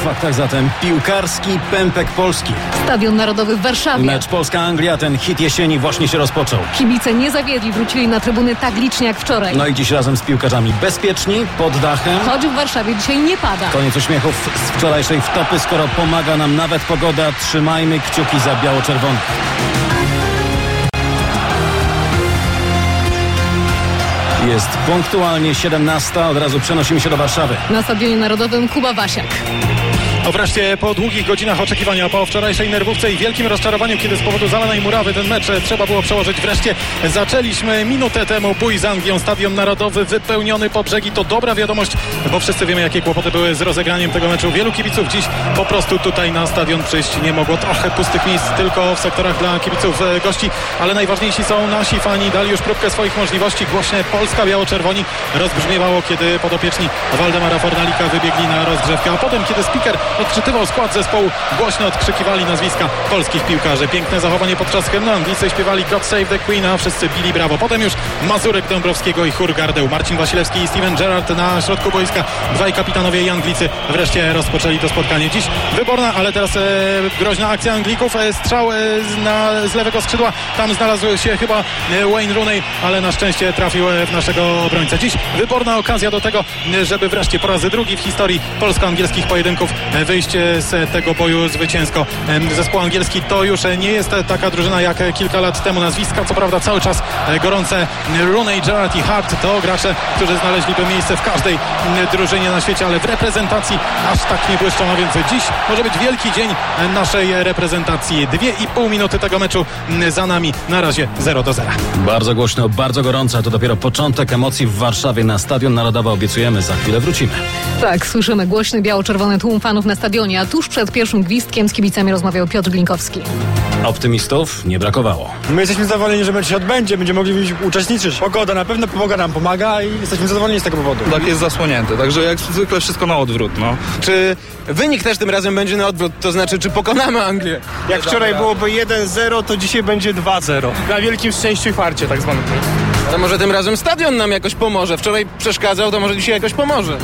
faktach zatem piłkarski pępek Polski. Stadion Narodowy w Warszawie. Mecz Polska-Anglia, ten hit jesieni właśnie się rozpoczął. Kibice nie zawiedli, wrócili na trybuny tak licznie jak wczoraj. No i dziś razem z piłkarzami bezpieczni, pod dachem. Choć w Warszawie dzisiaj nie pada. Koniec uśmiechów z wczorajszej wtopy, skoro pomaga nam nawet pogoda. Trzymajmy kciuki za biało-czerwonych. Jest punktualnie 17, od razu przenosimy się do Warszawy. Na Stadionie Narodowym Kuba Wasiak. No wreszcie po długich godzinach oczekiwania, po wczorajszej nerwówce i wielkim rozczarowaniu, kiedy z powodu zalanej murawy ten mecz trzeba było przełożyć, wreszcie zaczęliśmy minutę temu bój z Anglią. Stadion Narodowy wypełniony po brzegi, to dobra wiadomość, bo wszyscy wiemy, jakie kłopoty były z rozegraniem tego meczu. Wielu kibiców dziś po prostu tutaj na stadion przyjść nie mogło. Trochę pustych miejsc tylko w sektorach dla kibiców gości, ale najważniejsi są nasi fani. Dali już próbkę swoich możliwości. Głośne Polska biało-czerwoni rozbrzmiewało, kiedy podopieczni Waldemara Fornalika wybiegli na rozgrzewkę, a potem, kiedy speaker odczytywał skład zespołu, głośno odkrzykiwali nazwiska polskich piłkarzy. Piękne zachowanie podczas hymnu. Anglicy śpiewali God Save the Queen, a wszyscy bili brawo. Potem już Mazurek Dąbrowskiego i chór gardeł. Marcin Wasilewski i Steven Gerrard na środku boiska. Dwaj kapitanowie i Anglicy wreszcie rozpoczęli to spotkanie. Dziś wyborna, ale teraz groźna akcja Anglików. Strzał z lewego skrzydła. Tam znalazł się chyba Wayne Rooney, ale na szczęście trafił w naszego obrońcę. Dziś wyborna okazja do tego, żeby wreszcie po raz drugi w historii polsko-angielskich pojedynków wyjść z tego boju zwycięsko. Zespół angielski to już nie jest taka drużyna jak kilka lat temu. Nazwiska co prawda cały czas gorące. Rooney, Gerrard i Hart to gracze, którzy znaleźliby miejsce w każdej drużynie na świecie, ale w reprezentacji aż tak nie błyszczą, a więc dziś może być wielki dzień naszej reprezentacji. 2,5 minuty tego meczu za nami. Na razie 0-0. Bardzo głośno, bardzo gorąco. To dopiero początek emocji w Warszawie. Na Stadion Narodowy obiecujemy, za chwilę wrócimy. Tak, słyszymy głośny biało-czerwony tłum fanów na stadionie, a tuż przed pierwszym gwizdkiem z kibicami rozmawiał Piotr Glinkowski. Optymistów nie brakowało. My jesteśmy zadowoleni, że mecz się odbędzie, będziemy mogli uczestniczyć. Pogoda na pewno pomaga i jesteśmy zadowoleni z tego powodu. Tak, jest zasłonięte, także jak zwykle wszystko na odwrót. No. Czy wynik też tym razem będzie na odwrót, to znaczy czy pokonamy Anglię? Jak wczoraj byłoby 1-0, to dzisiaj będzie 2-0. Na wielkim szczęściu i farcie tak zwanym. To może tym razem stadion nam jakoś pomoże. Wczoraj przeszkadzał, to może dzisiaj jakoś pomoże.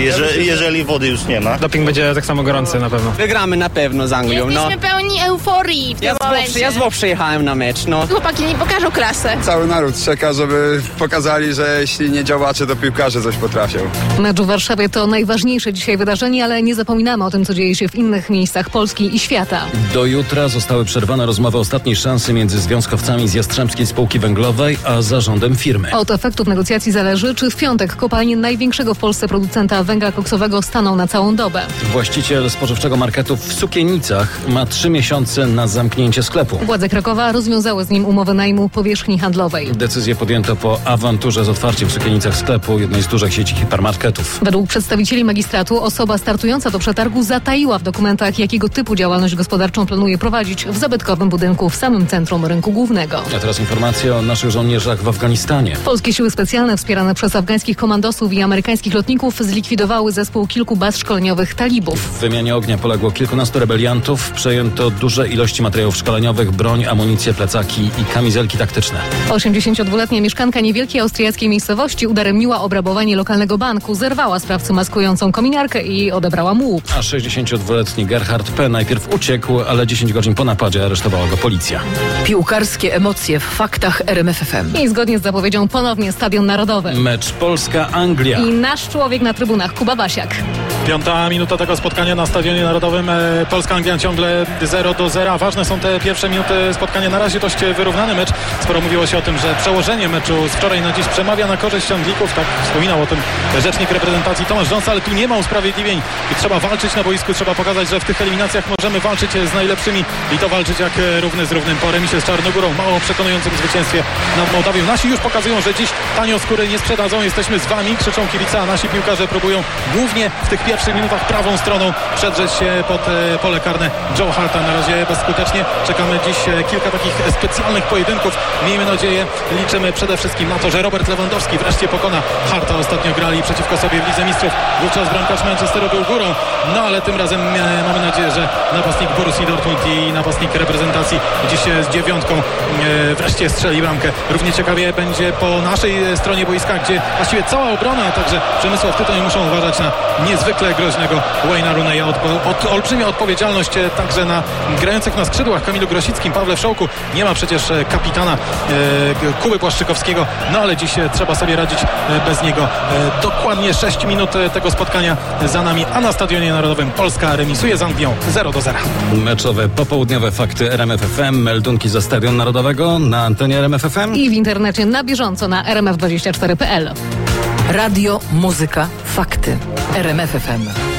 Jeżeli wody już nie ma. Doping będzie tak samo gorący na pewno. Wygramy na pewno z Anglią. Jesteśmy pełni euforii w tym momencie. Ja z Włoch przyjechałem na mecz. Chłopaki nie pokażą klasę. Cały naród czeka, żeby pokazali, że jeśli nie działacze, to piłkarze coś potrafią. Mecz w Warszawie to najważniejsze dzisiaj wydarzenie, ale nie zapominamy o tym, co dzieje się w innych miejscach Polski i świata. Do jutra zostały przerwane rozmowy ostatniej szansy między związkowcami z Jastrzębskiej Spółki Węglowej a zarządem firmy. Od efektów negocjacji zależy, czy w piątek kopalnie największego w Polsce producenta węgla koksowego staną na całą dobę. Właściciel spożywczego marketu w Sukienicach ma 3 miesiące na zamknięcie sklepu. Władze Krakowa rozwiązały z nim umowę najmu powierzchni handlowej. Decyzję podjęto po awanturze z otwarciem w Sukienicach sklepu jednej z dużych sieci hipermarketów. Według przedstawicieli magistratu osoba startująca do przetargu zataiła w dokumentach, jakiego typu działalność gospodarczą planuje prowadzić w zabytkowym budynku w samym centrum rynku głównego. A teraz informacja o naszych żołnierzach w Afganistanie. Polskie siły specjalne wspierane przez afgańskich komandosów i amerykańskich lotników zlikwidowały zespół kilku baz szkoleniowych talibów. W wymianie ognia poległo kilkunastu rebeliantów. Przejęto duże ilości materiałów szkoleniowych, broń, amunicję, plecaki i kamizelki taktyczne. 82-letnia mieszkanka niewielkiej austriackiej miejscowości udaremniła obrabowanie lokalnego banku, zerwała sprawcy maskującą kominiarkę i odebrała mu łup. A 62-letni Gerhard P. najpierw uciekł, ale 10 godzin po napadzie aresztowała go policja. Piłkarskie emocje w faktach RMF FM. I zgodnie z zapowiedzią ponownie Stadion Narodowy. Mecz Polska-Anglia. I nasz człowiek na trybunach, Kuba Wasiak. 5. minuta tego spotkania na Stadionie Narodowym. Polska-Anglia ciągle 0-0. Ważne są te pierwsze minuty spotkania. Na razie dość wyrównany mecz. Sporo mówiło się o tym, że przełożenie meczu z wczoraj na dziś przemawia na korzyść Anglików. Tak wspominał o tym rzecznik reprezentacji Tomasz Rząs, ale tu nie ma usprawiedliwień. I trzeba walczyć na boisku, trzeba pokazać, że w tych eliminacjach możemy walczyć z najlepszymi i to walczyć jak równy z równym. Po remisie z Czarnogórą, mało przekonującym zwycięstwie nad Mołdawią. Nasi już pokazują, że dziś tanio skóry nie sprzedadzą. Jesteśmy z wami, krzyczą kibice, a nasi piłkarze próbują głównie w tych pierwszych minutach prawą stroną przedrzeć się pod pole karne Joe Harta. Na razie bezskutecznie. Czekamy dziś kilka takich specjalnych pojedynków. Miejmy nadzieję, liczymy przede wszystkim na to, że Robert Lewandowski wreszcie pokona Harta. Ostatnio grali przeciwko sobie w Lidze Mistrzów. Wówczas bramkarz Manchesteru był górą. No ale tym razem mamy nadzieję, że napastnik Borussii Dortmund i napastnik reprezentacji dziś z 9 wreszcie strzeli bramkę. Równie ciekawie będzie po naszej stronie boiska, gdzie właściwie cała obrona, a także Przemysław Tytoń muszą uważać na niezwykle tle groźnego Wayne'a Rooneya. Olbrzymia odpowiedzialność także na grających na skrzydłach Kamilu Grosickim, Pawle Wszołku. Nie ma przecież kapitana Kuby Błaszczykowskiego, no ale dziś trzeba sobie radzić bez niego. Dokładnie 6 minut tego spotkania za nami, a na Stadionie Narodowym Polska remisuje z Anglią 0-0. Meczowe popołudniowe fakty RMF FM, meldunki ze Stadionu Narodowego na antenie RMF FM i w internecie na bieżąco na rmf24.pl. Radio, muzyka, fakty. RMF FM.